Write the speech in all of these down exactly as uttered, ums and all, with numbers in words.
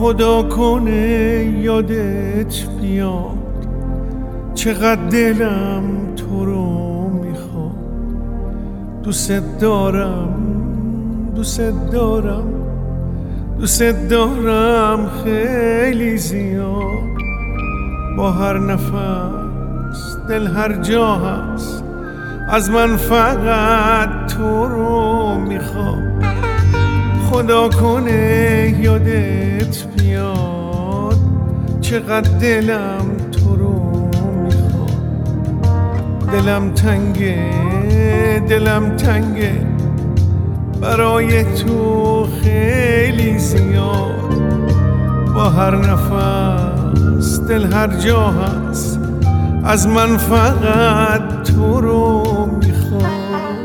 خدا کنه یادت بیاد چقدر دلم تو رو میخواد. دوست دارم دوست دارم دوست دارم خیلی زیاد. با هر نفس دل هر جا هست از من فقط تو رو میخواد. خدا کنه یادت بیاد چقدر دلم تو رو میخواد. دلم تنگه دلم تنگه برای تو خیلی زیاد. با هر نفس دل هر جا هست از من فقط تو رو میخواد.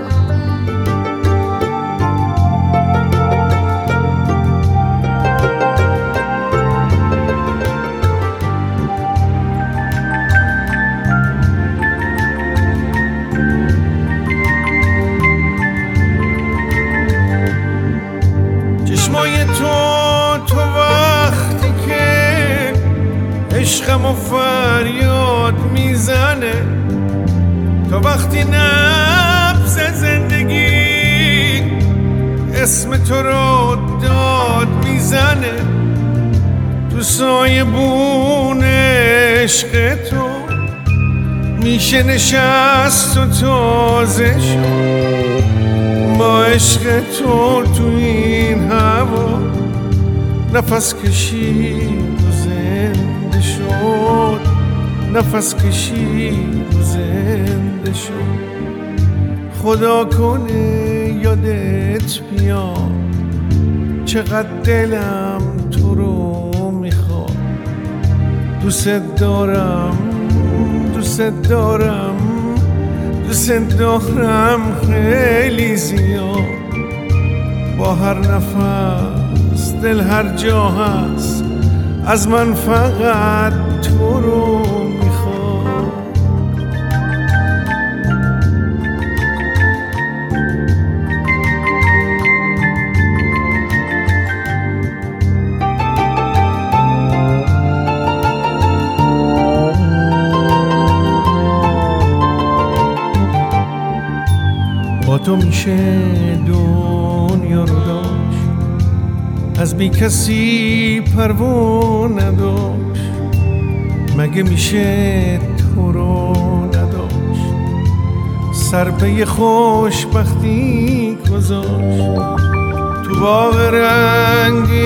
چشمای تو تو وقتی که عشقم و فریاد میزنه، تا وقتی نبض زندگی اسم تو رو داد میزنه، تو سایبون عشق تو میشه نشست و تازه شد. با عشق تو تو این هوا نفس کشید و زنده شد. نفس کشید و زنده شد. خدا کنه یادت بیاد چقدر دلم تو رو میخواد. دوست دارم دوست دارم دوست دارم خیلی زیاد. با هر نفس دل هر جا هست از من فقط تو رو میخواد. با تو میشه دنیا رو داشت، از بی کسی پروا نداشت. مگه میشه تو رو نداشت، سر به خوشبختی گذاشت. تو باغ رنگی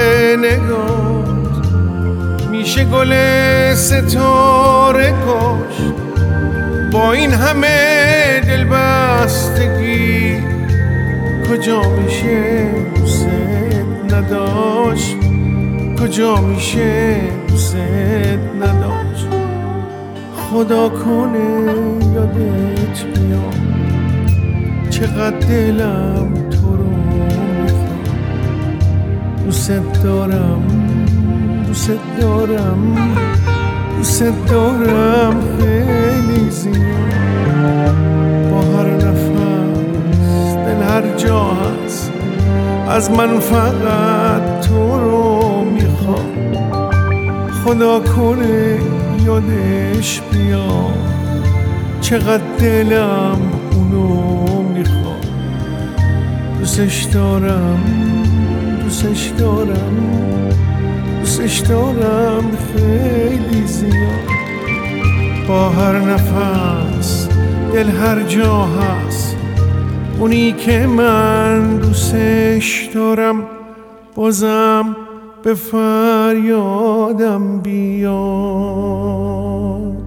نگات میشه گل ستاره کاشت. با این همه دلبستگی کجا میشه دوست نداشت، کجا میشه دوست نداشت. خدا کنه یادت بیاد چقدر دلم تو رو میخواد. دوست دارم دوست دارم دوست دارم خیلی زیاد. با هر نفس دل هر جا هست از من فقط تو رو میخواد. خدا کنه یادش بیاد چقدر دلم اونو میخواد. دوستش دارم دوستش دارم دوستش دارم خیلی زیاد. با هر نفس دل هر جا هست اونی که من دوستش دارم بازم به فریادم بیاد.